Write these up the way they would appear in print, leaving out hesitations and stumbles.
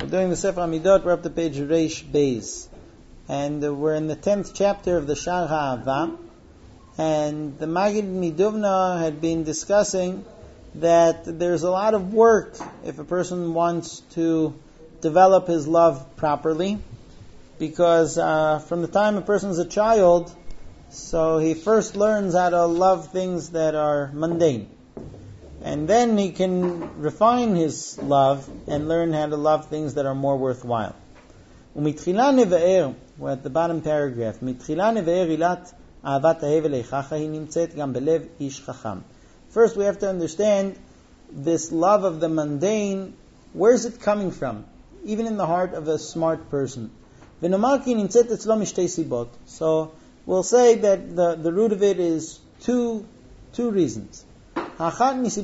Doing the Sefer Amidot, we're up to page Reish Beis. And we're in the 10th chapter of the Shar HaAhava. And the Maggid Miduvna had been discussing that there's a lot of work if a person wants to develop his love properly. Because from the time a person's a child, so he first learns how to love things that are mundane. And then he can refine his love and learn how to love things that are more worthwhile. Umitchila neve'er, we're at the bottom paragraph. Mitchila neve'er ilat ahavat hahevel eichacha hi nimtzet gam belev ish chacham. First we have to understand this love of the mundane, where's it coming from? Even in the heart of a smart person. V'nomar ki nimtzet etzlo mishtei sibot. So we'll say that the root of it is two reasons. Firstly,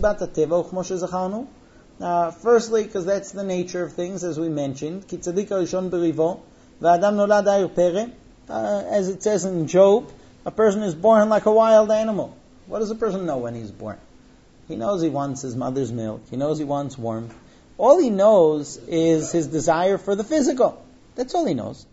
because that's the nature of things, as we mentioned. As it says in Job, a person is born like a wild animal. What does a person know when he's born? He knows he wants his mother's milk. He knows he wants warmth. All he knows is his desire for the physical. That's all he knows.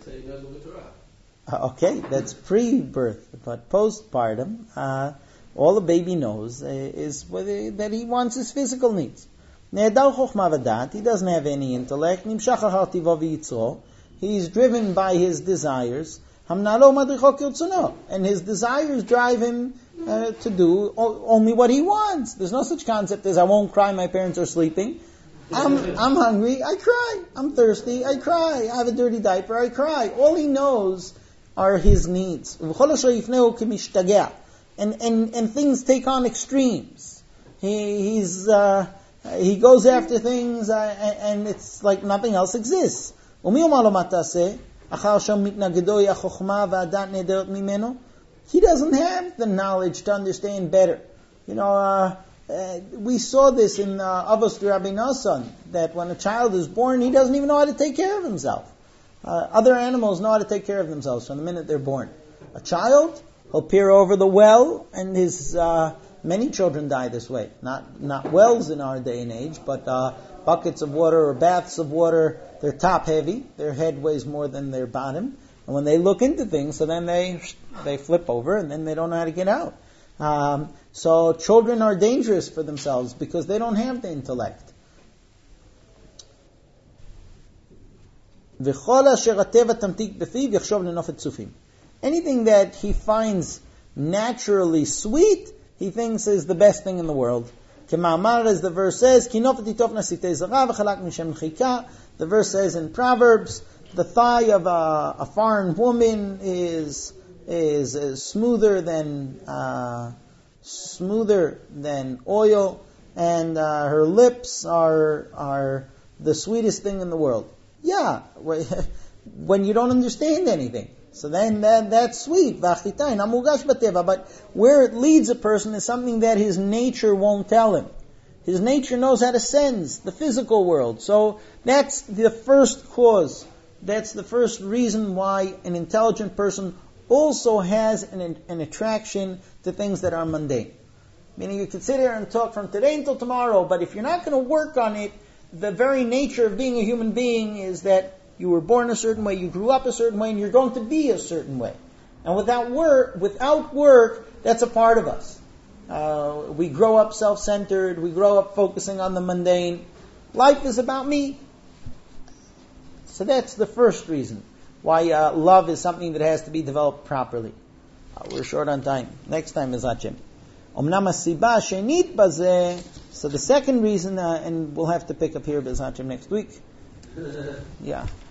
Okay, that's pre-birth. But postpartum, all the baby knows is that he wants his physical needs. He doesn't have any intellect. He's driven by his desires. And his desires drive him to do only what he wants. There's no such concept as I won't cry, my parents are sleeping. I'm hungry, I cry. I'm thirsty, I cry. I have a dirty diaper, I cry. All he knows are his needs. And things take on extremes. He goes after things and it's like nothing else exists. He doesn't have the knowledge to understand better. We saw this in Avos Rabbi Nassan, that when a child is born, he doesn't even know how to take care of himself. Other animals know how to take care of themselves from the minute they're born. A child, he'll peer over the well, and his many children die this way. Not wells in our day and age, but buckets of water or baths of water. They're top heavy. Their head weighs more than their bottom. And when they look into things, so then they flip over, and then they don't know how to get out. So children are dangerous for themselves because they don't have the intellect. Anything that he finds naturally sweet, he thinks is the best thing in the world. As the verse says, the verse says in Proverbs, the thigh of a foreign woman is smoother than oil, and her lips are the sweetest thing in the world. Yeah, when you don't understand anything. So then that's sweet. But where it leads a person is something that his nature won't tell him. His nature knows how to sense the physical world. So that's the first cause. That's the first reason why an intelligent person also has an attraction to things that are mundane. Meaning you can sit here and talk from today until tomorrow, but if you're not going to work on it, the very nature of being a human being is that you were born a certain way, you grew up a certain way, and you're going to be a certain way. And without work, that's a part of us. We grow up self-centered, we grow up focusing on the mundane. Life is about me. So that's the first reason why love is something that has to be developed properly. We're short on time. Next time is Hashem. So the second reason, and we'll have to pick up here Bez Hashem next week. Yeah.